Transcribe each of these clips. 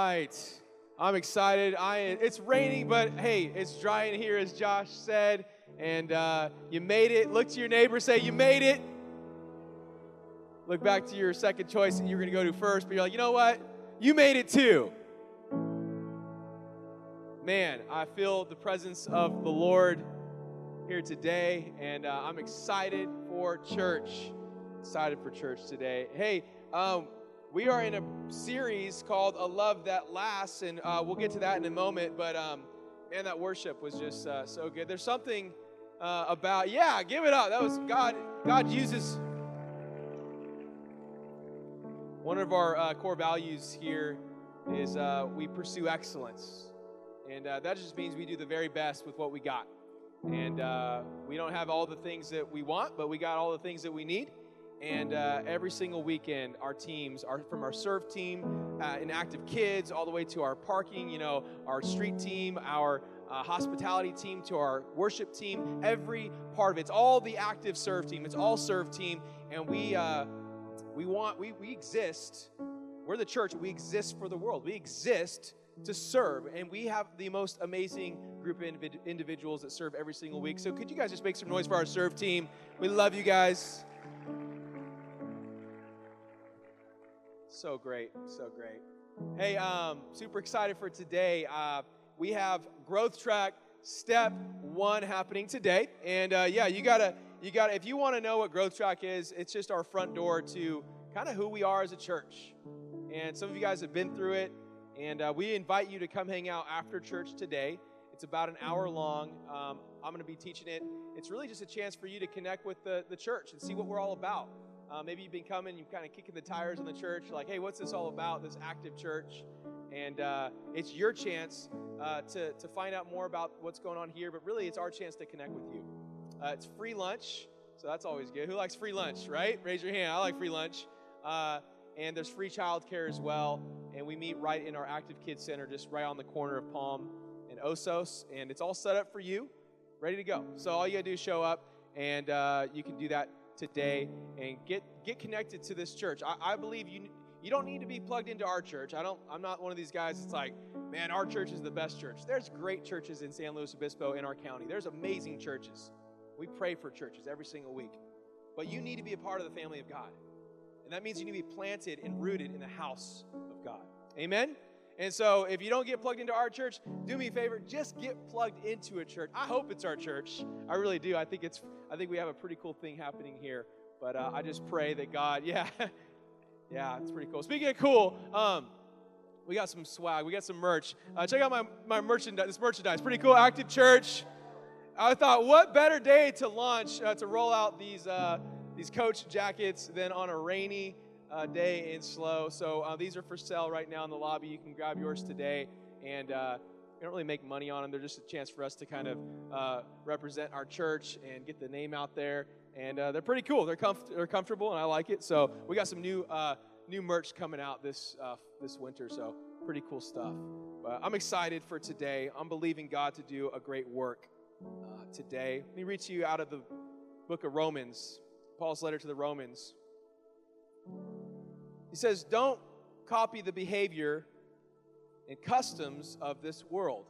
right. I'm excited. It's raining, but hey, it's dry in here, as Josh said. And you made it. Look to your neighbor, say, you made it. Look back to your second choice that you're going to go to first, but you're like, you know what? You made it too. Man, I feel the presence of the Lord here today, and I'm excited for church. Excited for church today. Hey, we are in a series called A Love That Lasts, and we'll get to that in a moment, but man, that worship was just so good. There's something about, give it up. That was God. God uses. One of our core values here is we pursue excellence, and that just means we do the very best with what we got. And we don't have all the things that we want, but we got all the things that we need. And every single weekend, our teams, from our serve team, inactive kids, all the way to our parking, our street team, our hospitality team, to our worship team, every part of it. It's all the active serve team. It's all serve team. And we exist. We're the church. We exist for the world. We exist to serve. And we have the most amazing group of individuals that serve every single week. So could you guys just make some noise for our serve team? We love you guys. So great, so great. Hey, super excited for today. We have Growth Track Step 1 happening today. And you gotta, if you want to know what Growth Track is, it's just our front door to kind of who we are as a church. And some of you guys have been through it, and we invite you to come hang out after church today. It's about an hour long. I'm going to be teaching it. It's really just a chance for you to connect with the church and see what we're all about. Maybe you've been coming, you're kind of kicking the tires on the church, like, hey, what's this all about, this active church? And it's your chance to find out more about what's going on here, but really it's our chance to connect with you. It's free lunch, so that's always good. Who likes free lunch, right? Raise your hand. I like free lunch. And there's free childcare as well, and we meet right in our Active Kids Center, just right on the corner of Palm and Osos, and it's all set up for you, ready to go. So all you got to do is show up, and you can do that today and get connected to this church. I believe you don't need to be plugged into our church. I'm not one of these guys that's like, man, our church is the best church. There's great churches in San Luis Obispo, in our county. There's amazing churches. We pray for churches every single week. But you need to be a part of the family of God. And that means you need to be planted and rooted in the house of God. Amen? And so if you don't get plugged into our church, do me a favor, just get plugged into a church. I hope it's our church. I really do. I think we have a pretty cool thing happening here. But I just pray that God, yeah, it's pretty cool. Speaking of cool, we got some swag. We got some merch. Check out my merchandise. This merchandise, pretty cool. Active Church. I thought, what better day to launch, to roll out these Coach jackets than on a rainy day in SLO. So these are for sale right now in the lobby. You can grab yours today. And we don't really make money on them. They're just a chance for us to kind of represent our church and get the name out there. And they're pretty cool. They're comfortable, and I like it. So we got some new merch coming out this winter. So pretty cool stuff. But I'm excited for today. I'm believing God to do a great work today. Let me read to you out of the book of Romans, Paul's letter to the Romans. He says, don't copy the behavior and customs of this world.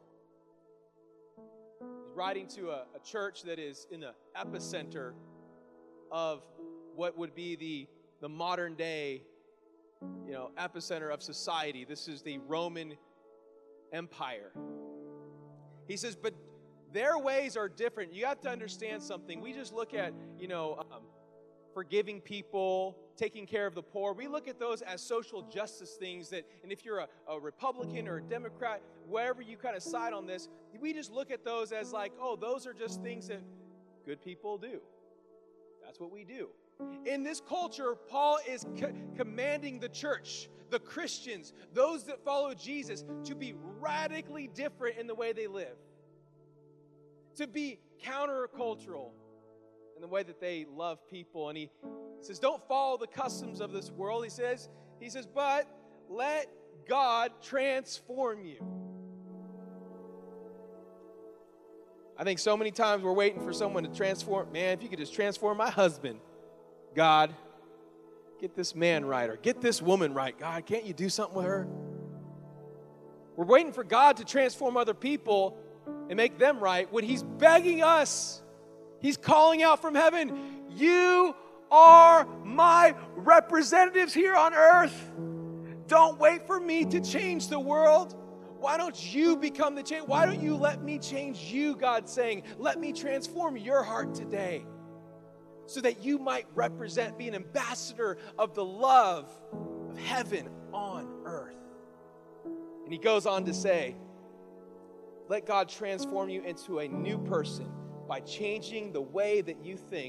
He's writing to a church that is in the epicenter of what would be the modern day, epicenter of society. This is the Roman Empire. He says, but their ways are different. You have to understand something. We just look at, forgiving people, taking care of the poor. We look at those as social justice things and if you're a Republican or a Democrat, wherever you kind of side on this, we just look at those as like, oh, those are just things that good people do. That's what we do. In this culture, Paul is commanding the church, the Christians, those that follow Jesus, to be radically different in the way they live, to be countercultural in the way that they love people. And he says, don't follow the customs of this world. He says, but let God transform you. I think so many times we're waiting for someone to transform. Man, if you could just transform my husband, God, get this man right, or get this woman right. God, can't you do something with her? We're waiting for God to transform other people and make them right when he's begging us. He's calling out from heaven, you are my representatives here on earth. Don't wait for me to change the world. Why don't you become the change? Why don't you let me change you, God's saying. Let me transform your heart today so that you might represent, be an ambassador of the love of heaven on earth. And he goes on to say, let God transform you into a new person by changing the way that you think.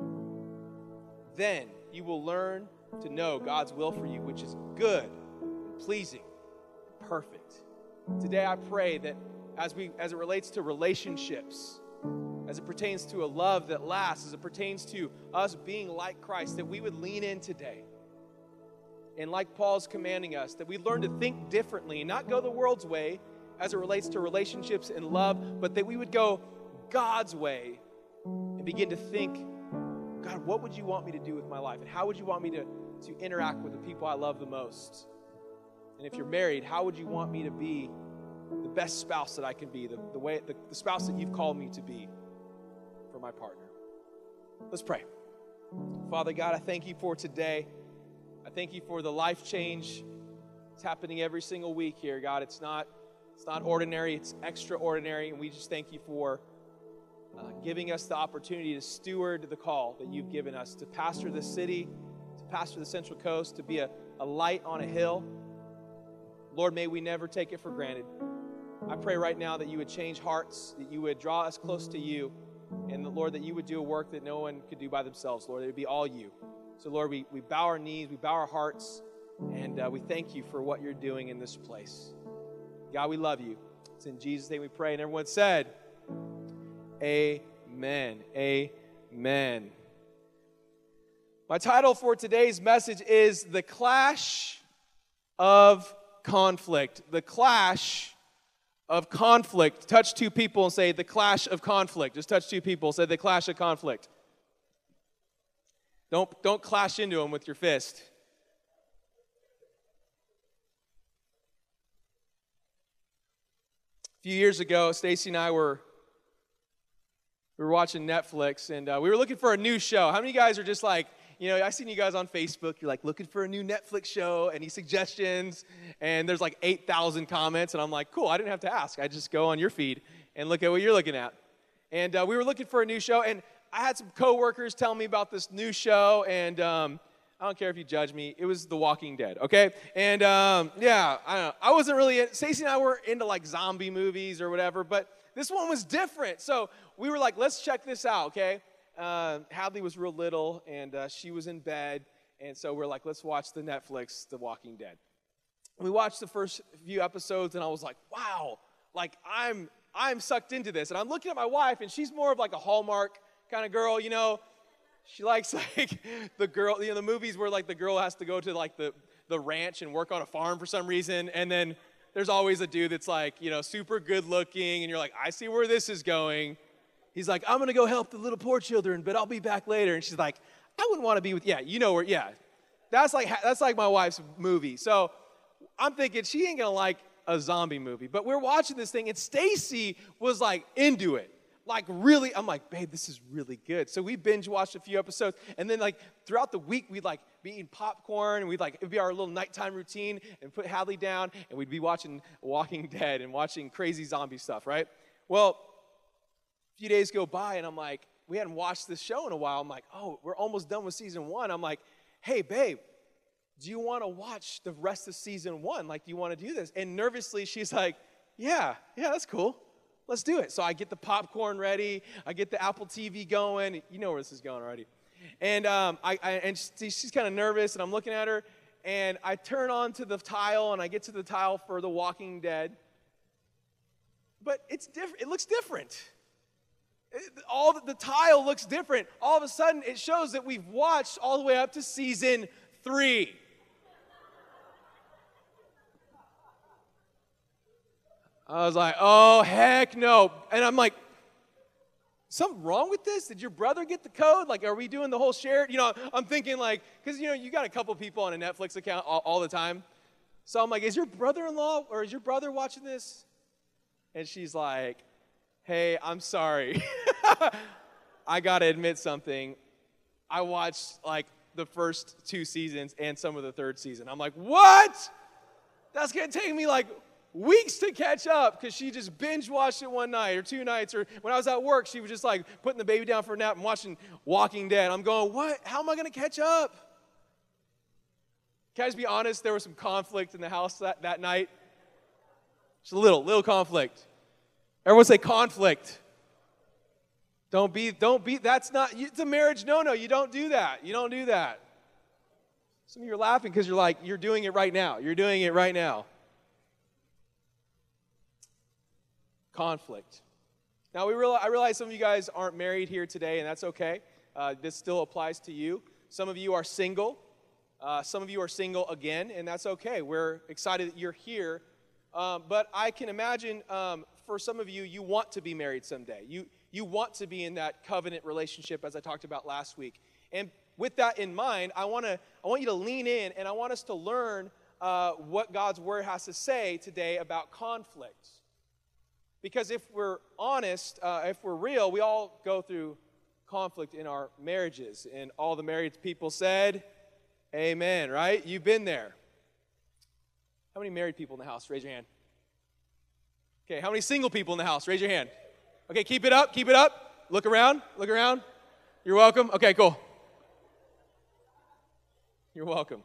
Then you will learn to know God's will for you, which is good, pleasing, perfect. Today I pray that as it relates to relationships, as it pertains to a love that lasts, as it pertains to us being like Christ, that we would lean in today. And like Paul's commanding us, that we learn to think differently and not go the world's way as it relates to relationships and love, but that we would go God's way and begin to think, God, what would you want me to do with my life? And how would you want me to interact with the people I love the most? And if you're married, how would you want me to be the best spouse that I can be, the spouse that you've called me to be for my partner? Let's pray. Father God, I thank you for today. I thank you for the life change. It's happening every single week here, God. It's not ordinary, it's extraordinary, and we just thank you for giving us the opportunity to steward the call that you've given us to pastor the city, to pastor the Central Coast, to be a light on a hill. Lord, may we never take it for granted. I pray right now that you would change hearts, that you would draw us close to you, and that, Lord, that you would do a work that no one could do by themselves, Lord. It would be all you. So, Lord, we bow our knees, we bow our hearts, and we thank you for what you're doing in this place. God, we love you. It's in Jesus' name we pray. And everyone said, amen. Amen. My title for today's message is The Clash of Conflict. The clash of conflict. Touch two people and say, the clash of conflict. Just touch two people. Say, the clash of conflict. Don't clash into them with your fist. A few years ago, Stacy and I were watching Netflix, and we were looking for a new show. How many of you guys are just like, I seen you guys on Facebook. You're like looking for a new Netflix show. Any suggestions? And there's like 8,000 comments, and I'm like, cool. I didn't have to ask. I just go on your feed and look at what you're looking at. And we were looking for a new show, and I had some coworkers tell me about this new show, and I don't care if you judge me. It was The Walking Dead, okay? And I don't know. I wasn't really. Stacey and I were into like zombie movies or whatever, but this one was different. So we were like, let's check this out, okay? Hadley was real little, and she was in bed, and so we're like, let's watch the Netflix, The Walking Dead. We watched the first few episodes, and I was like, wow, like I'm sucked into this. And I'm looking at my wife, and she's more of like a Hallmark kind of girl, She likes like the girl, the movies where like the girl has to go to like the ranch and work on a farm for some reason, and then there's always a dude that's like, super good looking, and you're like, I see where this is going. He's like, I'm going to go help the little poor children, but I'll be back later. And she's like, I wouldn't want to be with, That's like my wife's movie. So I'm thinking she ain't going to like a zombie movie. But we're watching this thing, and Stacy was like into it. Like really, I'm like, babe, this is really good. So we binge watched a few episodes. And then like throughout the week, we'd like be eating popcorn, and it'd be our little nighttime routine, and put Hadley down, and we'd be watching Walking Dead and watching crazy zombie stuff, right? Well, a few days go by, and I'm like, we hadn't watched this show in a while. I'm like, oh, we're almost done with season 1. I'm like, hey, babe, do you want to watch the rest of season 1? Like, do you want to do this? And nervously, she's like, yeah, that's cool. Let's do it. So I get the popcorn ready. I get the Apple TV going. You know where this is going already. And she's kind of nervous, and I'm looking at her, and I turn on to the tile, and I get to the tile for The Walking Dead. But it's different. It looks different. All the tile looks different. All of a sudden, it shows that we've watched all the way up to season 3. I was like, oh, heck no. And I'm like, something wrong with this? Did your brother get the code? Like, are we doing the whole shared? I'm thinking like, because, you got a couple people on a Netflix account all the time. So I'm like, is your brother-in-law or is your brother watching this? And she's like, hey, I'm sorry. I got to admit something. I watched like the first 2 seasons and some of the 3rd season. I'm like, what? That's going to take me like weeks to catch up because she just binge watched it one night or 2 nights. Or when I was at work, she was just like putting the baby down for a nap and watching Walking Dead. I'm going, what? How am I going to catch up? Can I just be honest? There was some conflict in the house that night. Just a little conflict. Everyone say conflict. Don't be, that's not, it's a marriage no, you don't do that. You don't do that. Some of you are laughing because you're like, you're doing it right now. You're doing it right now. Conflict. Now, I realize some of you guys aren't married here today, and that's okay. This still applies to you. Some of you are single. Some of you are single again, and that's okay. We're excited that you're here. But I can imagine for some of you, you want to be married someday. You want to be in that covenant relationship, as I talked about last week. And with that in mind, I want you to lean in, and I want us to learn what God's Word has to say today about conflict. Because if we're honest, if we're real, we all go through conflict in our marriages. And all the married people said, amen, right? You've been there. How many married people in the house? Raise your hand. Okay, how many single people in the house? Raise your hand. Okay, keep it up, keep it up. Look around. You're welcome. Okay, cool. You're welcome.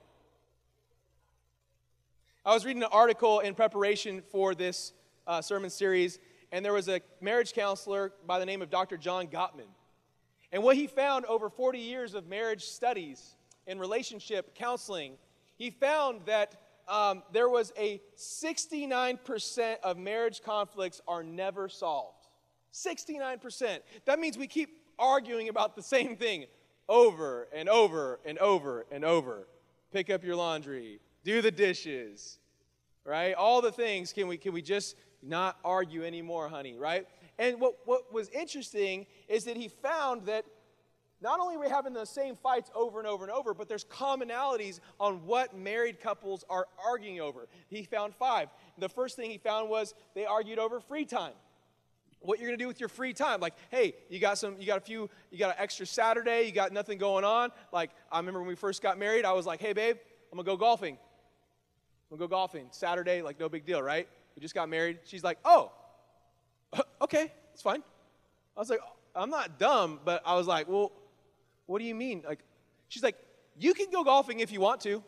I was reading an article in preparation for this sermon series, and there was a marriage counselor by the name of Dr. John Gottman. And what he found over 40 years of marriage studies and relationship counseling, he found that there was a 69% of marriage conflicts are never solved. 69%. That means we keep arguing about the same thing over and over and over and over. Pick up your laundry, do the dishes, right? All the things. Can we just not argue anymore, honey, right? And what was interesting is that he found that not only are we having the same fights over and over and over, but there's commonalities on what married couples are arguing over. He found 5. The first thing he found was they argued over free time. What you're going to do with your free time. Like, hey, you got an extra Saturday, you got nothing going on. Like, I remember when we first got married, I was like, hey, babe, I'm going to go golfing. Saturday, like, no big deal, right? We just got married. She's like, oh, okay, it's fine. I was like, I'm not dumb, but I was like, well, what do you mean? Like, she's like, you can go golfing if you want to.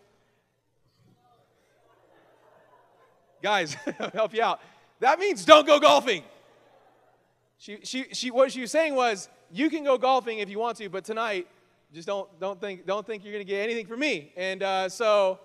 Guys, I'll help you out. That means don't go golfing. What she was saying was, you can go golfing if you want to, but tonight, just don't think you're going to get anything from me. And so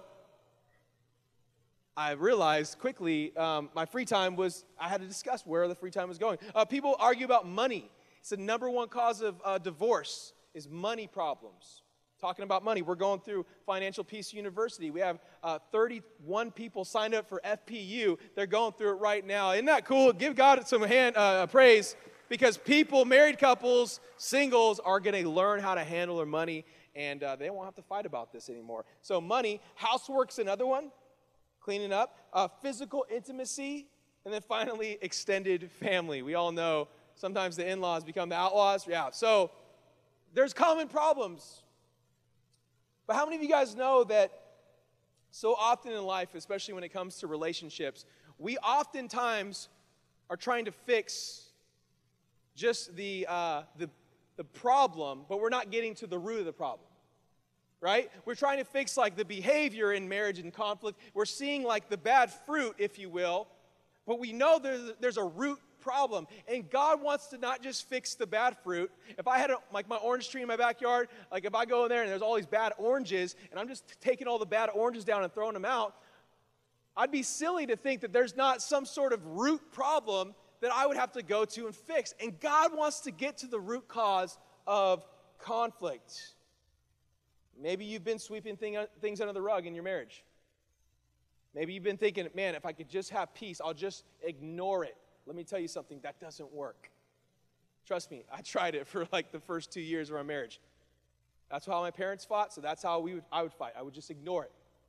I realized quickly my free time was, I had to discuss where the free time was going. People argue about money. It's the number one cause of divorce is money problems. Talking about money, we're going through Financial Peace University. We have 31 people signed up for FPU. They're going through it right now. Isn't that cool? Give God some praise, because people, married couples, singles, are going to learn how to handle their money, and they won't have to fight about this anymore. So money, housework's another one, cleaning up, physical intimacy, and then finally extended family. We all know sometimes the in-laws become the outlaws. Yeah, so there's common problems. But how many of you guys know that so often in life, especially when it comes to relationships, we oftentimes are trying to fix just the problem, but we're not getting to the root of the problem, right? We're trying to fix like the behavior in marriage and conflict. We're seeing like the bad fruit, if you will, but we know there's a root problem. And God wants to not just fix the bad fruit. If I had my orange tree in my backyard, like if I go in there and there's all these bad oranges and I'm just taking all the bad oranges down and throwing them out, I'd be silly to think that there's not some sort of root problem that I would have to go to and fix. And God wants to get to the root cause of conflict. Maybe you've been sweeping things under the rug in your marriage. Maybe you've been thinking, man, if I could just have peace, I'll just ignore it. Let me tell you something, that doesn't work. Trust me, I tried it for like the first 2 years of our marriage. That's how my parents fought, so that's how I would fight. I would just ignore it.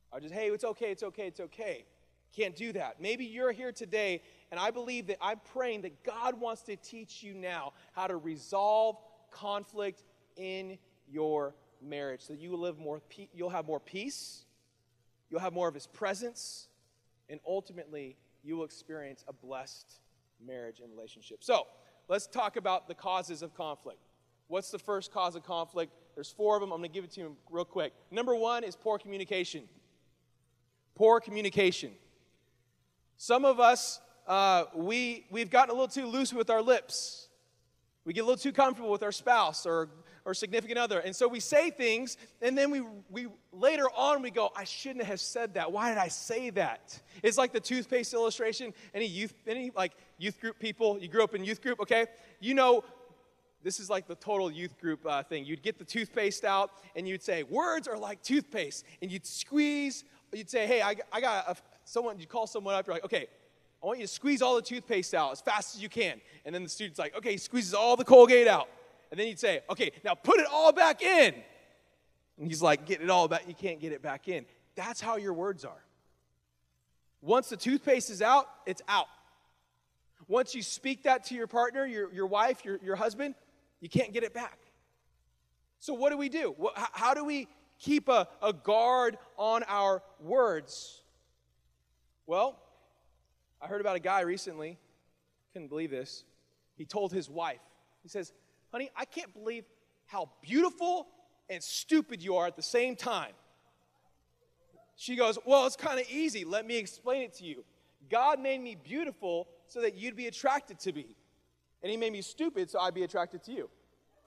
I'll just, hey, it's okay, it's okay, it's okay. Can't do that. Maybe you're here today, and I believe that I'm praying that God wants to teach you now how to resolve conflict in your marriage so that you will live more. You'll have more peace, you'll have more of His presence, and ultimately you will experience a blessed marriage and relationship. So let's talk about the causes of conflict. What's the first cause of conflict? There's 4 of them. I'm going to give it to you real quick. Number 1 is poor communication. Poor communication. Some of us, we've gotten a little too loose with our lips. We get a little too comfortable with our spouse or significant other. And so we say things, and then we later on we go, I shouldn't have said that. Why did I say that? It's like the toothpaste illustration. Any youth group people, you grew up in youth group, okay? You know, this is like the total youth group thing. You'd get the toothpaste out, and you'd say, words are like toothpaste. And you'd squeeze, you'd say, hey, I got someone, you call someone up, you're like, okay, I want you to squeeze all the toothpaste out as fast as you can. And then the student's like, okay, he squeezes all the Colgate out. And then you'd say, okay, now put it all back in. And he's like, get it all back. You can't get it back in. That's how your words are. Once the toothpaste is out, it's out. Once you speak that to your partner, your wife, your husband, you can't get it back. So what do? How do we keep a guard on our words? Well, I heard about a guy recently, couldn't believe this. He told his wife, he says, honey, I can't believe how beautiful and stupid you are at the same time. She goes, well, it's kind of easy. Let me explain it to you. God made me beautiful so that you'd be attracted to me. And He made me stupid so I'd be attracted to you.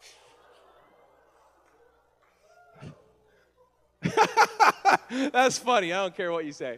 That's funny. I don't care what you say.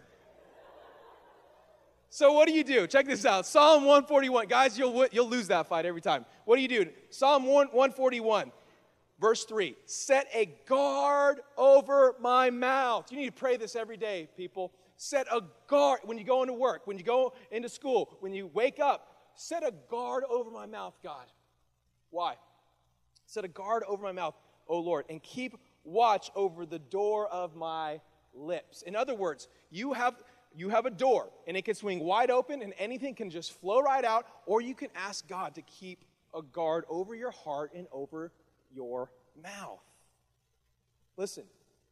So what do? Check this out. Psalm 141. Guys, you'll lose that fight every time. What do? Psalm 141, verse 3. Set a guard over my mouth. You need to pray this every day, people. Set a guard when you go into work, when you go into school, when you wake up. Set a guard over my mouth, God. Why? Set a guard over my mouth, O Lord, and keep watch over the door of my lips. In other words, you have a door, and it can swing wide open, and anything can just flow right out, or you can ask God to keep a guard over your heart and over your mouth. Listen,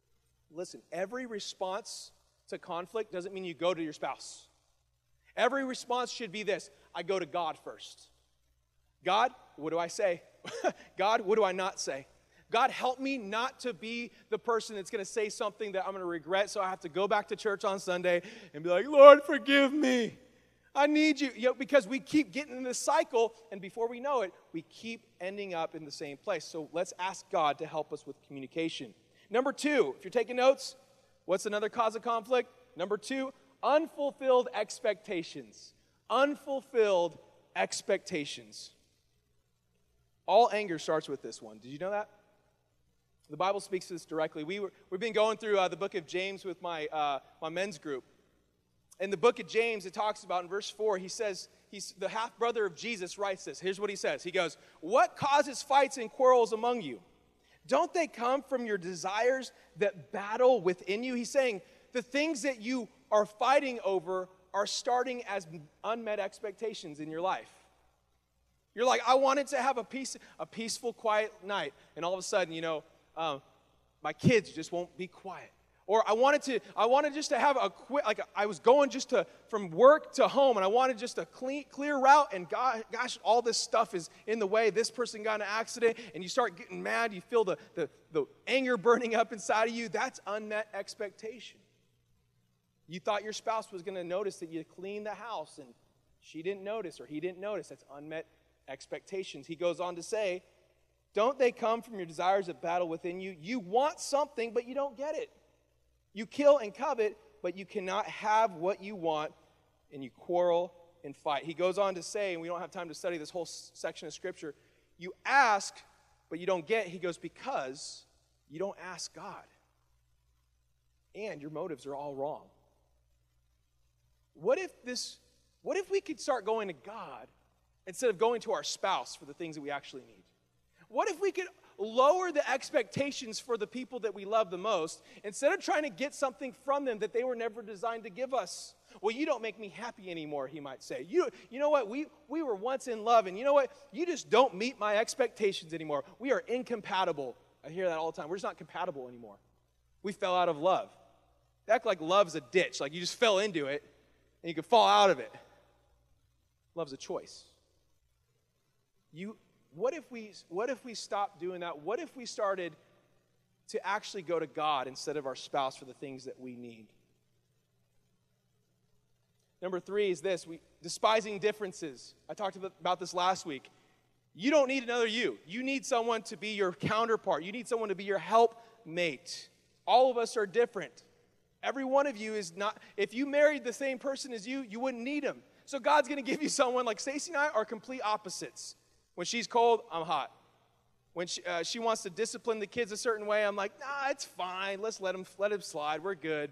every response to conflict doesn't mean you go to your spouse. Every response should be this: I go to God first. God, what do I say? God, what do I not say? God, help me not to be the person that's going to say something that I'm going to regret, so I have to go back to church on Sunday and be like, Lord, forgive me. I need you. Because we keep getting in this cycle, and before we know it, we keep ending up in the same place. So let's ask God to help us with communication. Number 2, if you're taking notes, what's another cause of conflict? Number 2, unfulfilled expectations. Unfulfilled expectations. All anger starts with this one. Did you know that? The Bible speaks to this directly. We've been going through the book of James with my men's group. In the book of James, it talks about in verse 4, he says, he's the half-brother of Jesus writes this. Here's what he says. He goes, what causes fights and quarrels among you? Don't they come from your desires that battle within you? He's saying the things that you are fighting over are starting as unmet expectations in your life. You're like, I wanted to have a peaceful, quiet night. And all of a sudden, my kids just won't be quiet. Or I wanted just to have I was going from work to home, and I wanted just a clear route, and gosh, all this stuff is in the way. This person got in an accident, and you start getting mad. You feel the anger burning up inside of you. That's unmet expectation. You thought your spouse was going to notice that you cleaned the house, and she didn't notice, or he didn't notice. That's unmet expectations. He goes on to say, don't they come from your desires that battle within you? You want something, but you don't get it. You kill and covet, but you cannot have what you want, and you quarrel and fight. He goes on to say, and we don't have time to study this whole section of Scripture, you ask, but you don't get. He goes, because you don't ask God. And your motives are all wrong. What if we could start going to God instead of going to our spouse for the things that we actually need? What if we could lower the expectations for the people that we love the most instead of trying to get something from them that they were never designed to give us? Well, you don't make me happy anymore, he might say. You know what? We were once in love, and you know what? You just don't meet my expectations anymore. We are incompatible. I hear that all the time. We're just not compatible anymore. We fell out of love. They act like love's a ditch, like you just fell into it, and you can fall out of it. Love's a choice. What if we stopped doing that? What if we started to actually go to God instead of our spouse for the things that we need? Number 3 is this, despising differences. I talked about this last week. You don't need another you. You need someone to be your counterpart. You need someone to be your helpmate. All of us are different. Every one of you is not, if you married the same person as you wouldn't need him. So God's going to give you someone, like Stacey and I are complete opposites. When she's cold, I'm hot. When she wants to discipline the kids a certain way, I'm like, nah, it's fine. Let's let him slide. We're good.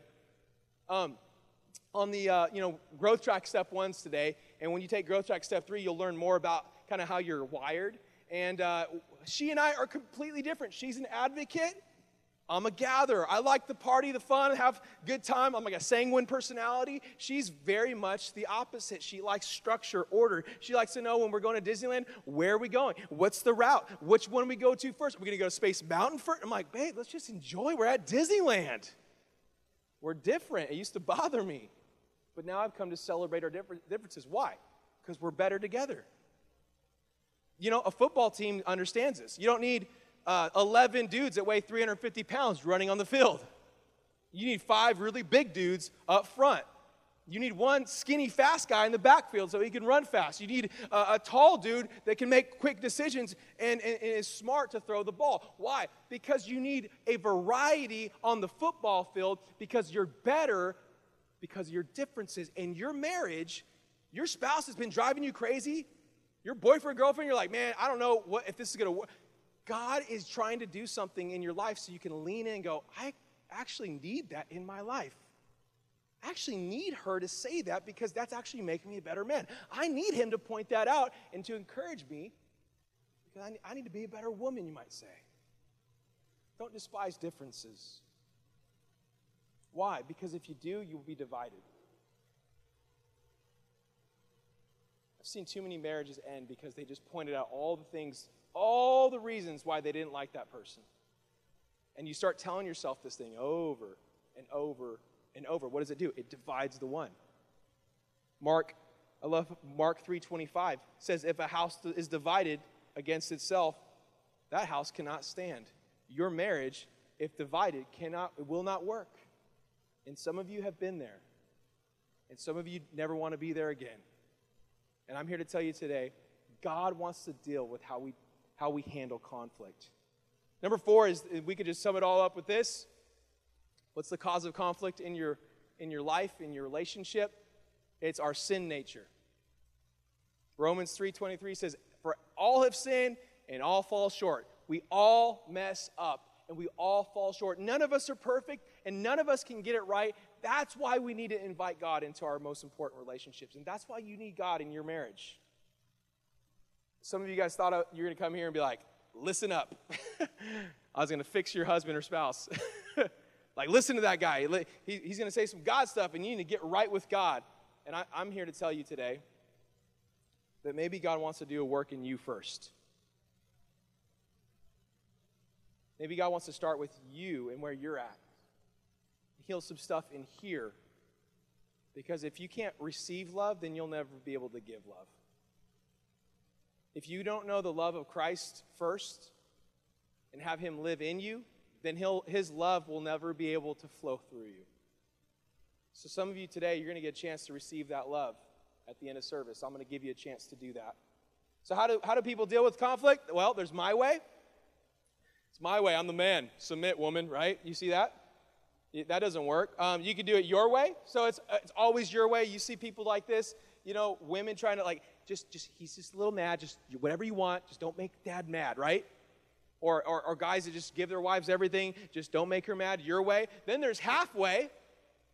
On the growth track step 1s today, and when you take growth track step 3, you'll learn more about kind of how you're wired. And she and I are completely different. She's an advocate. I'm a gatherer. I like the party, the fun, have a good time. I'm like a sanguine personality. She's very much the opposite. She likes structure, order. She likes to know when we're going to Disneyland, where are we going? What's the route? Which one we go to first? Are we going to go to Space Mountain first? I'm like, babe, let's just enjoy. We're at Disneyland. We're different. It used to bother me. But now I've come to celebrate our differences. Why? Because we're better together. You know, a football team understands this. You don't need 11 dudes that weigh 350 pounds running on the field. You need 5 really big dudes up front. You need 1 skinny, fast guy in the backfield so he can run fast. You need a tall dude that can make quick decisions and is smart to throw the ball. Why? Because you need a variety on the football field because you're better because of your differences. In your marriage, your spouse has been driving you crazy. Your boyfriend, girlfriend, you're like, man, I don't know if this is going to work. God is trying to do something in your life so you can lean in and go, I actually need that in my life. I actually need her to say that because that's actually making me a better man. I need him to point that out and to encourage me because I need to be a better woman, you might say. Don't despise differences. Why? Because if you do, you will be divided. I've seen too many marriages end because they just pointed out all the things, all the reasons why they didn't like that person. And you start telling yourself this thing over and over and over. What does it do? It divides the one. I love Mark 3:25 says, if a house is divided against itself, that house cannot stand. Your marriage, if divided, it will not work. And some of you have been there. And some of you never want to be there again. And I'm here to tell you today, God wants to deal with how we handle conflict. Number 4 is, we could just sum it all up with this. What's the cause of conflict in your life, in your relationship? It's our sin nature. Romans 3:23 says, for all have sinned and all fall short. We all mess up and we all fall short. None of us are perfect and none of us can get it right. That's why we need to invite God into our most important relationships. And that's why you need God in your marriage. Some of you guys thought you were going to come here and be like, listen up. I was going to fix your husband or spouse. Like, listen to that guy. He's going to say some God stuff, and you need to get right with God. And I'm here to tell you today that maybe God wants to do a work in you first. Maybe God wants to start with you and where you're at. Heal some stuff in here. Because if you can't receive love, then you'll never be able to give love. If you don't know the love of Christ first and have him live in you, then his love will never be able to flow through you. So some of you today, you're going to get a chance to receive that love at the end of service. I'm going to give you a chance to do that. So how do people deal with conflict? Well, there's my way. It's my way. I'm the man. Submit, woman, right? You see that? That doesn't work. You can do it your way. So it's always your way. You see people like this, women trying to he's just a little mad. Just whatever you want. Just don't make dad mad, right? Or guys that just give their wives everything. Just don't make her mad your way. Then there's halfway.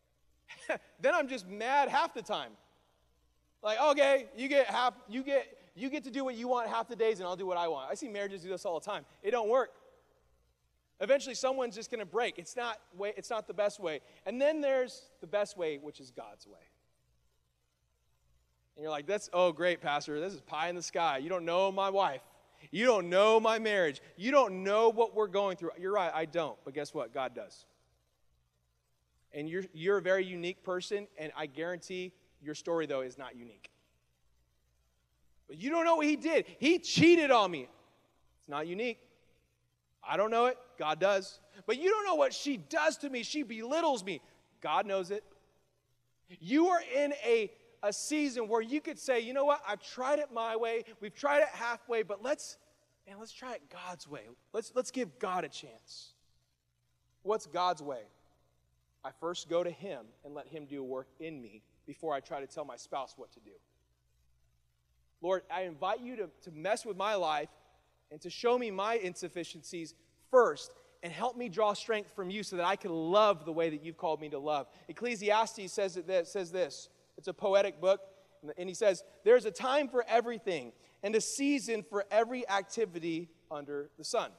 Then I'm just mad half the time. Like, okay, you get You get to do what you want half the days, and I'll do what I want. I see marriages do this all the time. It don't work. Eventually, someone's just going to break. It's not the best way. And then there's the best way, which is God's way. And you're like, great, Pastor. This is pie in the sky. You don't know my wife. You don't know my marriage. You don't know what we're going through. You're right, I don't. But guess what? God does. And you're a very unique person, and I guarantee your story, though, is not unique. But you don't know what he did. He cheated on me. It's not unique. I don't know it. God does. But you don't know what she does to me. She belittles me. God knows it. You are in a season where you could say, you know what? I've tried it my way. We've tried it halfway, but let's try it God's way. Let's give God a chance. What's God's way? I first go to him and let him do a work in me before I try to tell my spouse what to do. Lord, I invite you to mess with my life and to show me my insufficiencies first and help me draw strength from you so that I can love the way that you've called me to love. Ecclesiastes says this. It's a poetic book, and he says, there's a time for everything and a season for every activity under the sun.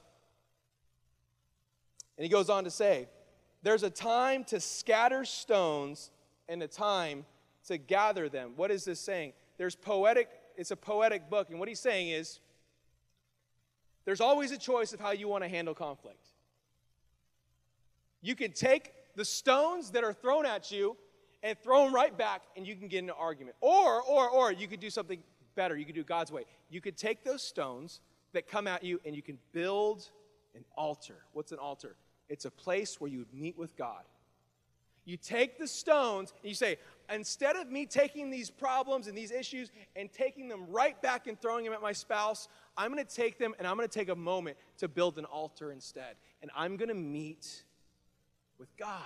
And he goes on to say, there's a time to scatter stones and a time to gather them. What is this saying? It's a poetic book, and what he's saying is, there's always a choice of how you want to handle conflict. You can take the stones that are thrown at you and throw them right back, and you can get into an argument. Or you could do something better. You could do God's way. You could take those stones that come at you, and you can build an altar. What's an altar? It's a place where you meet with God. You take the stones, and you say, instead of me taking these problems and these issues and taking them right back and throwing them at my spouse, I'm going to take them and I'm going to take a moment to build an altar instead. And I'm going to meet with God.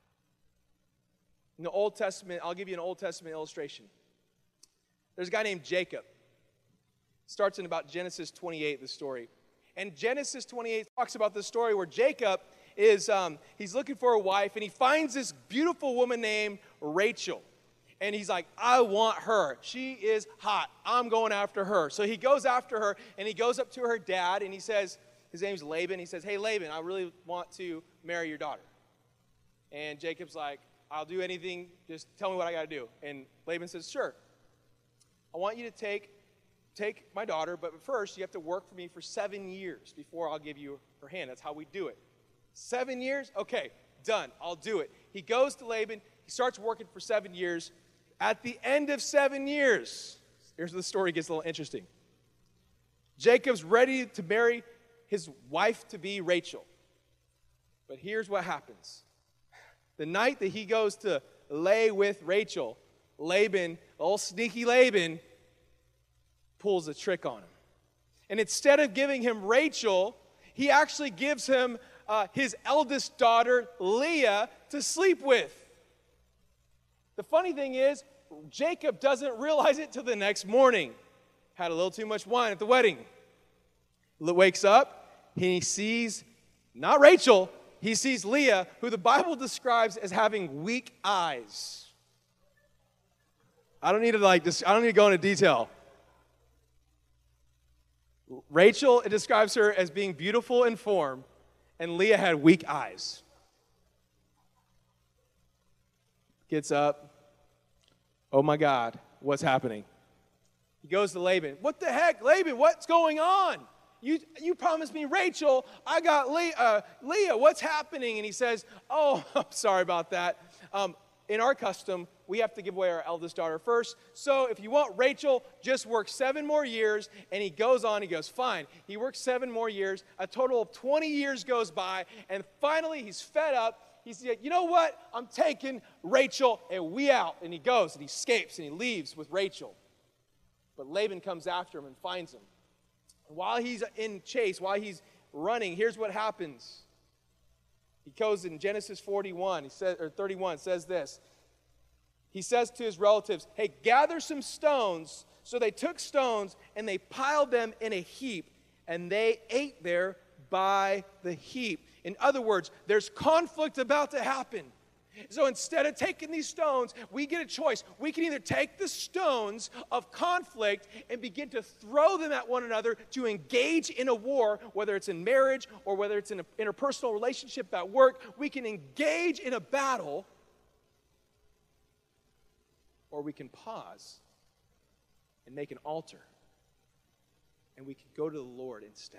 In the Old Testament, I'll give you an Old Testament illustration. There's a guy named Jacob. It starts in about Genesis 28, the story. And Genesis 28 talks about this story where Jacob he's looking for a wife, and he finds this beautiful woman named Rachel. And he's like, I want her. She is hot. I'm going after her. So he goes after her, and he goes up to her dad, and he says, his name's Laban. He says, hey, Laban, I really want to marry your daughter. And Jacob's like, I'll do anything. Just tell me what I got to do. And Laban says, sure. I want you to take my daughter, but first you have to work for me for 7 years before I'll give you her hand. That's how we do it. 7 years? Okay, done. I'll do it. He goes to Laban. He starts working for 7 years. At the end of 7 years, here's where the story gets a little interesting. Jacob's ready to marry his wife-to-be Rachel. But here's what happens. The night that he goes to lay with Rachel, Laban, old sneaky Laban, pulls a trick on him. And instead of giving him Rachel, he actually gives him his eldest daughter, Leah, to sleep with. The funny thing is, Jacob doesn't realize it till the next morning. Had a little too much wine at the wedding. Wakes up, he sees, not Rachel, he sees Leah, who the Bible describes as having weak eyes. I don't need to go into detail. Rachel, it describes her as being beautiful in form, and Leah had weak eyes. Gets up. Oh my God, what's happening? He goes to Laban. What the heck, Laban, what's going on? You promised me Rachel. I got Leah, what's happening? And he says, oh, I'm sorry about that. In our custom, we have to give away our eldest daughter first. So if you want Rachel, just work 7 more years. And he goes on, he goes, fine. He works 7 more years. A total of 20 years goes by. And finally, he's fed up. He's like, you know what? I'm taking Rachel, and we out. And he goes, and he escapes, and he leaves with Rachel. But Laban comes after him and finds him. And while he's in chase, while he's running, here's what happens. He goes in Genesis 31, 31, says this. He says to his relatives, hey, gather some stones. So they took stones and they piled them in a heap, and they ate there by the heap. In other words, there's conflict about to happen. So instead of taking these stones, we get a choice. We can either take the stones of conflict and begin to throw them at one another to engage in a war, whether it's in marriage or whether it's in an interpersonal relationship at work. We can engage in a battle, or we can pause and make an altar, and we can go to the Lord instead.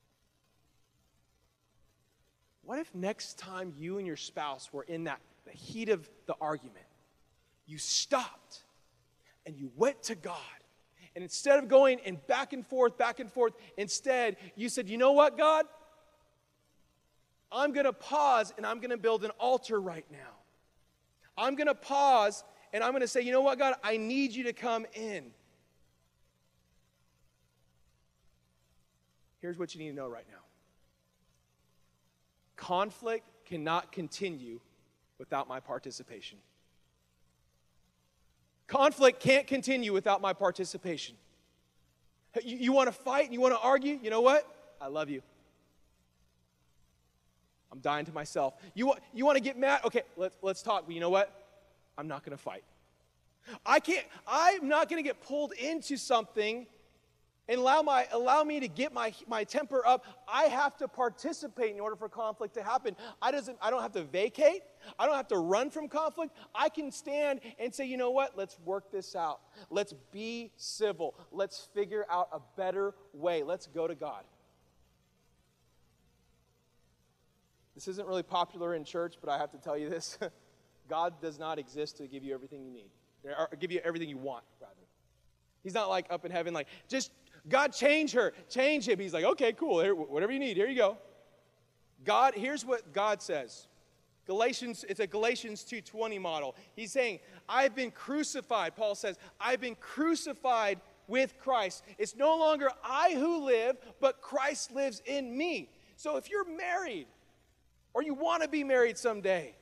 What if next time you and your spouse were in the heat of the argument, you stopped and you went to God, and instead of going and back and forth, instead you said, you know what, God? I'm going to pause and I'm going to build an altar right now. I'm going to pause and I'm going to say, you know what, God? I need you to come in. Here's what you need to know right now. Conflict cannot continue without my participation. Conflict can't continue without my participation. You want to fight and you want to argue? You know what? I love you. I'm dying to myself. You want to get mad? Okay, let's talk. But you know what? I'm not going to fight. I'm not going to get pulled into something and allow me to get my temper up. I have to participate in order for conflict to happen. I don't have to vacate. I don't have to run from conflict. I can stand and say, you know what? Let's work this out. Let's be civil. Let's figure out a better way. Let's go to God. This isn't really popular in church, but I have to tell you this. God does not exist to give you everything you need. Or give you everything you want, rather. He's not like up in heaven, like, just, God, change her, change him. He's like, okay, cool, whatever you need, here you go. God, here's what God says. It's a Galatians 2:20 model. He's saying, I've been crucified. Paul says, I've been crucified with Christ. It's no longer I who live, but Christ lives in me. So if you're married, or you want to be married someday,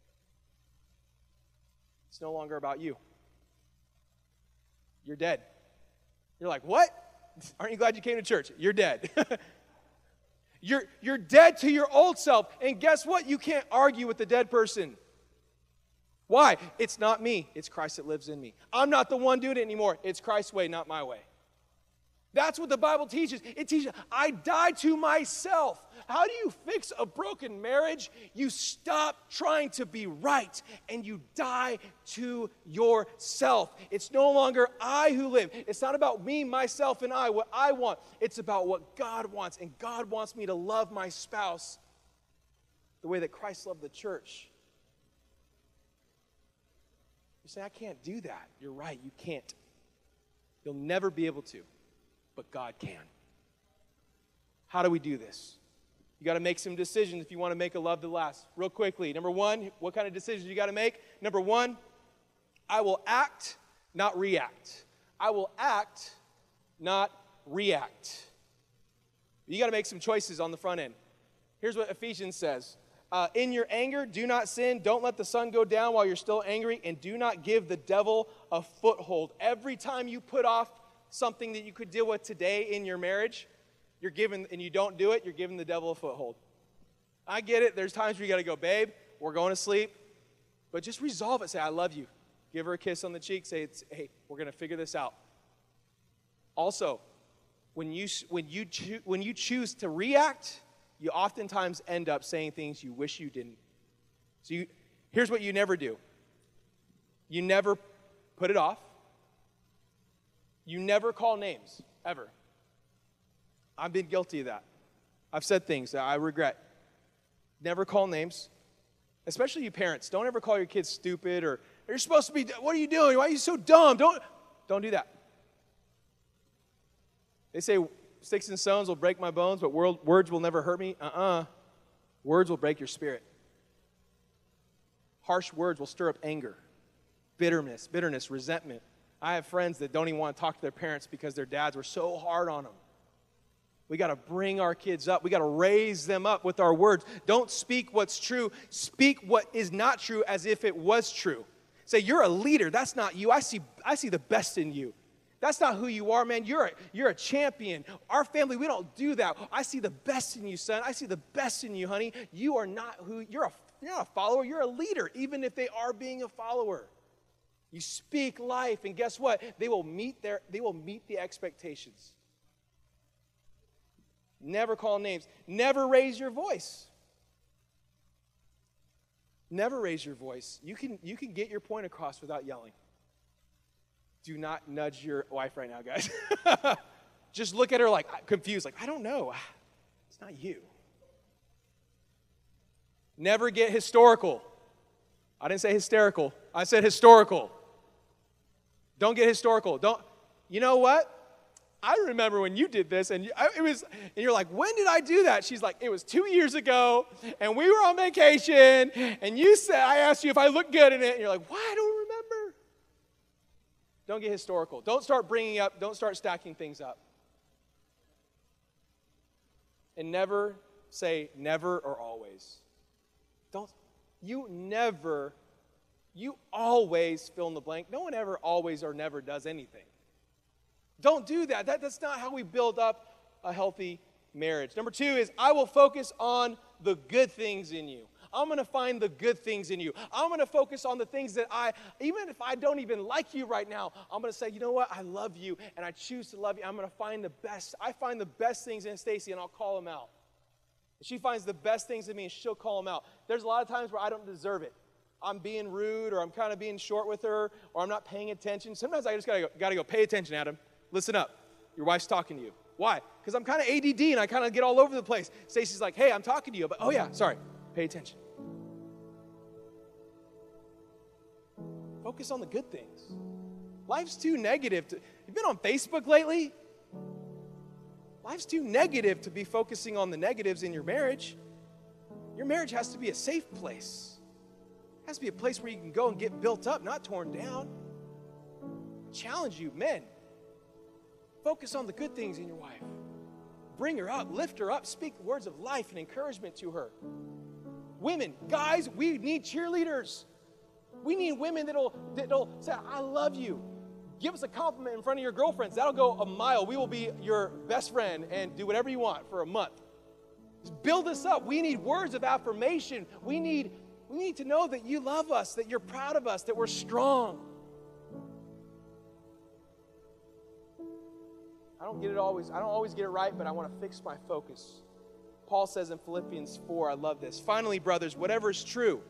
it's no longer about you. You're dead. You're like, what? Aren't you glad you came to church? You're dead. You're dead to your old self. And guess what? You can't argue with the dead person. Why? It's not me. It's Christ that lives in me. I'm not the one doing it anymore. It's Christ's way, not my way. That's what the Bible teaches. It teaches, I die to myself. How do you fix a broken marriage? You stop trying to be right and you die to yourself. It's no longer I who live. It's not about me, myself, and I, what I want. It's about what God wants. And God wants me to love my spouse the way that Christ loved the church. You say, I can't do that. You're right, you can't. You'll never be able to. But God can. How do we do this? You got to make some decisions if you want to make a love that lasts. Real quickly, number one, what kind of decisions you got to make? Number one, I will act, not react. I will act, not react. You got to make some choices on the front end. Here's what Ephesians says. In your anger, do not sin. Don't let the sun go down while you're still angry. And do not give the devil a foothold. Every time you put off something that you could deal with today in your marriage, you're giving, and you don't do it, you're giving the devil a foothold. I get it. There's times where you got to go, babe, we're going to sleep. But just resolve it. Say, I love you. Give her a kiss on the cheek. Say, hey, we're going to figure this out. Also, when you choose to react, you oftentimes end up saying things you wish you didn't. So here's what you never do. You never put it off. You never call names, ever. I've been guilty of that. I've said things that I regret. Never call names. Especially you parents. Don't ever call your kids stupid or you're supposed to be, what are you doing? Why are you so dumb? Don't do that. They say sticks and stones will break my bones, but words will never hurt me. Words will break your spirit. Harsh words will stir up anger, bitterness, resentment. I have friends that don't even want to talk to their parents because their dads were so hard on them. We got to bring our kids up. We got to raise them up with our words. Don't speak what's true. Speak what is not true as if it was true. Say, you're a leader. That's not you. I see the best in you. That's not who you are, man. You're a champion. Our family, we don't do that. I see the best in you, son. I see the best in you, honey. You are not who, you're a a follower, you're a leader, even if they are being a follower. You speak life, and guess what? They will meet the expectations. Never call names. Never raise your voice. Never raise your voice. You can get your point across without yelling. Do not nudge your wife right now, guys. Just look at her like confused, like, I don't know. It's not you. Never get historical. I didn't say hysterical. I said historical. Don't get historical. You know what? I remember when you did this, and you're like, when did I do that? She's like, it was 2 years ago, and we were on vacation, and I asked you if I looked good in it, and you're like, what? I don't remember. Don't get historical. Don't start stacking things up. And never say never or always. You always fill in the blank. No one ever always or never does anything. Don't do that. That's not how we build up a healthy marriage. Number 2 is I will focus on the good things in you. I'm going to find the good things in you. I'm going to focus on the things that even if I don't even like you right now, I'm going to say, you know what? I love you, and I choose to love you. I'm going to find the best. I find the best things in Stacy, and I'll call them out. She finds the best things in me, and she'll call them out. There's a lot of times where I don't deserve it. I'm being rude, or I'm kind of being short with her, or I'm not paying attention. Sometimes I just got to go, pay attention, Adam. Listen up. Your wife's talking to you. Why? Because I'm kind of ADD, and I kind of get all over the place. Stacy's like, hey, I'm talking to you. But, oh, yeah, sorry. Pay attention. Focus on the good things. Life's too negative. You've been on Facebook lately? Life's too negative to be focusing on the negatives in your marriage. Your marriage has to be a safe place. It has to be a place where you can go and get built up, not torn down. Challenge you, men. Focus on the good things in your wife. Bring her up, lift her up, speak words of life and encouragement to her. Women, guys, we need cheerleaders. We need women that'll say, I love you. Give us a compliment in front of your girlfriends. That'll go a mile. We will be your best friend and do whatever you want for a month. Just build us up. We need words of affirmation. We need to know that you love us, that you're proud of us, that we're strong. I don't always get it right, but I want to fix my focus. Paul says in Philippians 4, I love this. Finally, brothers, whatever is true,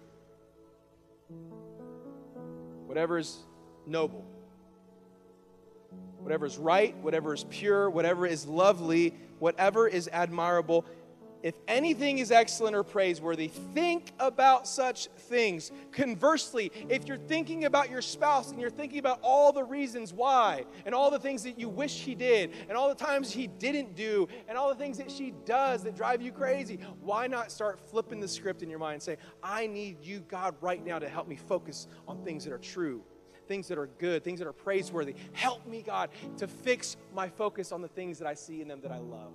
whatever is noble, whatever is right, whatever is pure, whatever is lovely, whatever is admirable, if anything is excellent or praiseworthy, think about such things. Conversely, if you're thinking about your spouse and you're thinking about all the reasons why and all the things that you wish he did and all the times he didn't do and all the things that she does that drive you crazy, why not start flipping the script in your mind and say, I need you, God, right now to help me focus on things that are true, things that are good, things that are praiseworthy. Help me, God, to fix my focus on the things that I see in them that I love.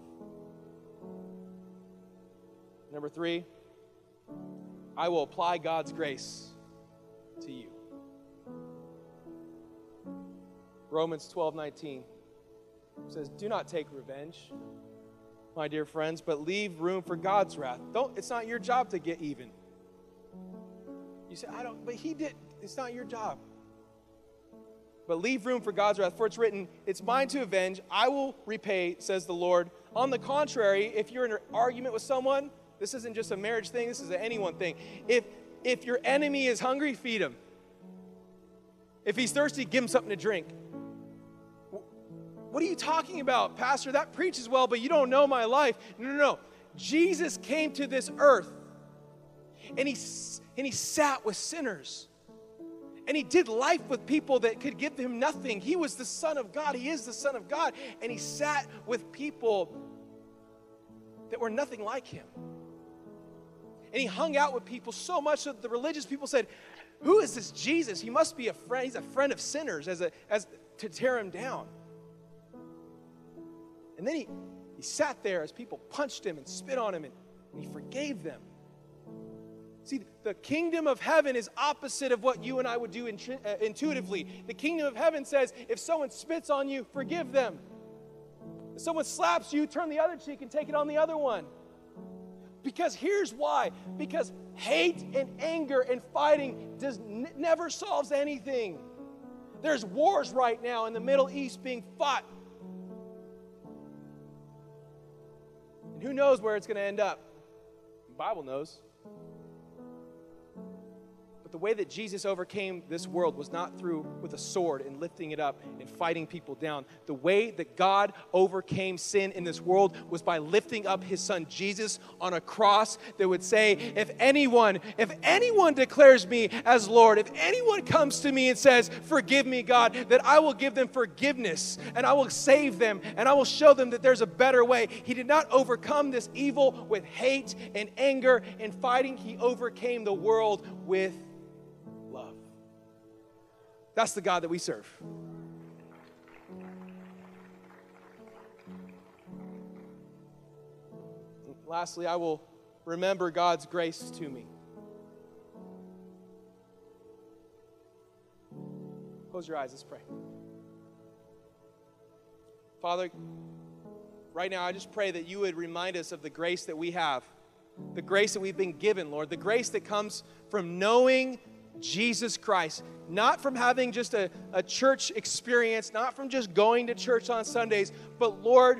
Number 3, I will apply God's grace to you. Romans 12:19 says, do not take revenge, my dear friends, but leave room for God's wrath. It's not your job to get even. You say, but he did. It's not your job. But leave room for God's wrath, for it's written, it's mine to avenge, I will repay, says the Lord. On the contrary, if you're in an argument with someone, this isn't just a marriage thing, this is an anyone thing. If your enemy is hungry, feed him. If he's thirsty, give him something to drink. What are you talking about, Pastor? That preaches well, but you don't know my life. No. Jesus came to this earth, and he sat with sinners. And he did life with people that could give him nothing. He was the Son of God. He is the Son of God. And he sat with people that were nothing like him. And he hung out with people so much that the religious people said, who is this Jesus? He must be a friend. He's a friend of sinners as to tear him down. And then he sat there as people punched him and spit on him, and he forgave them. See, the kingdom of heaven is opposite of what you and I would do intuitively. The kingdom of heaven says, if someone spits on you, forgive them. If someone slaps you, turn the other cheek and take it on the other one. Because here's why. Because hate and anger and fighting never solves anything. There's wars right now in the Middle East being fought. And who knows where it's going to end up? The Bible knows. But the way that Jesus overcame this world was not through with a sword and lifting it up and fighting people down. The way that God overcame sin in this world was by lifting up his son Jesus on a cross that would say, if anyone declares me as Lord, if anyone comes to me and says, forgive me, God, that I will give them forgiveness and I will save them and I will show them that there's a better way. He did not overcome this evil with hate and anger and fighting. He overcame the world with love. That's the God that we serve. Lastly, I will remember God's grace to me. Close your eyes, let's pray. Father, right now I just pray that you would remind us of the grace that we have, the grace that we've been given, Lord, the grace that comes from knowing Jesus Christ, not from having just a church experience, not from just going to church on Sundays, but Lord,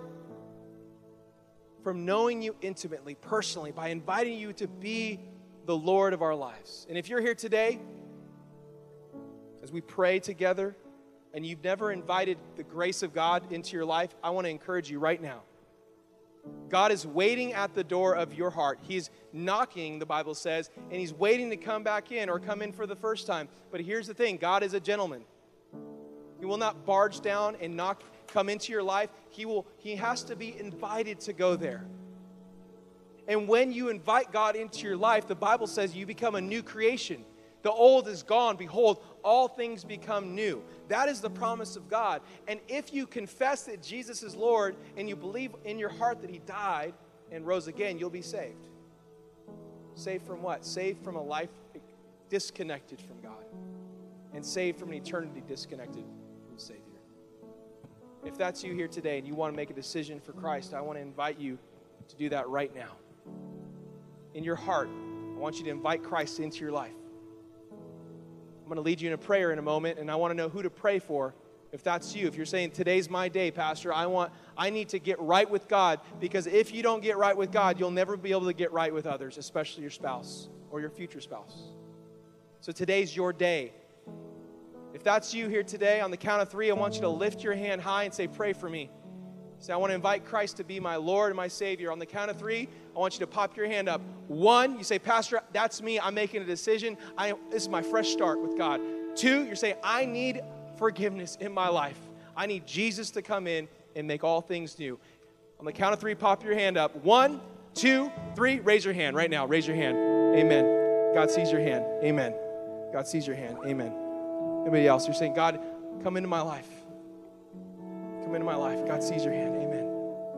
from knowing you intimately, personally, by inviting you to be the Lord of our lives. And if you're here today, as we pray together, and you've never invited the grace of God into your life, I want to encourage you right now. God is waiting at the door of your heart. He's knocking, the Bible says, and he's waiting to come back in or come in for the first time. But here's the thing, God is a gentleman. He will not barge down and come into your life. He has to be invited to go there. And when you invite God into your life, the Bible says you become a new creation. The old is gone. Behold, all things become new. That is the promise of God. And if you confess that Jesus is Lord and you believe in your heart that he died and rose again, you'll be saved. Saved from what? Saved from a life disconnected from God. And saved from an eternity disconnected from the Savior. If that's you here today and you want to make a decision for Christ, I want to invite you to do that right now. In your heart, I want you to invite Christ into your life. I'm going to lead you in a prayer in a moment, and I want to know who to pray for. If that's you, if you're saying, today's my day, Pastor, I need to get right with God, because if you don't get right with God, you'll never be able to get right with others, especially your spouse or your future spouse. So today's your day. If that's you here today, on the count of 3, I want you to lift your hand high and say, pray for me. Say, I want to invite Christ to be my Lord and my Savior. On the count of 3, I want you to pop your hand up. 1, you say, Pastor, that's me. I'm making a decision. This is my fresh start with God. 2, you're saying, I need forgiveness in my life. I need Jesus to come in and make all things new. On the count of 3, pop your hand up. 1, 2, 3, raise your hand right now. Raise your hand. Amen. God sees your hand. Amen. God sees your hand. Amen. Anybody else? You're saying, God, come into my life. Come into my life. God sees your hand. Amen.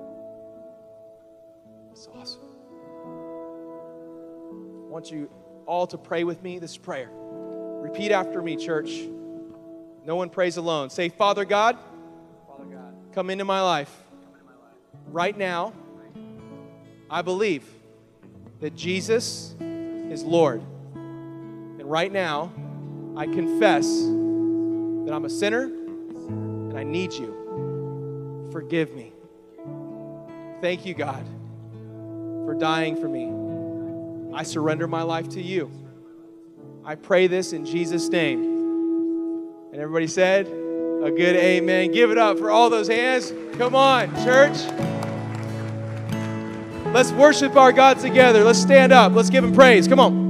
That's awesome. I want you all to pray with me this prayer. Repeat after me, church. No one prays alone. Say, Father God, come into my life. Right now, I believe that Jesus is Lord. And right now, I confess that I'm a sinner and I need you. Forgive me. Thank you, God, for dying for me. I surrender my life to you. I pray this in Jesus' name. And everybody said a good amen. Give it up for all those hands. Come on, church. Let's worship our God together. Let's stand up. Let's give him praise. Come on.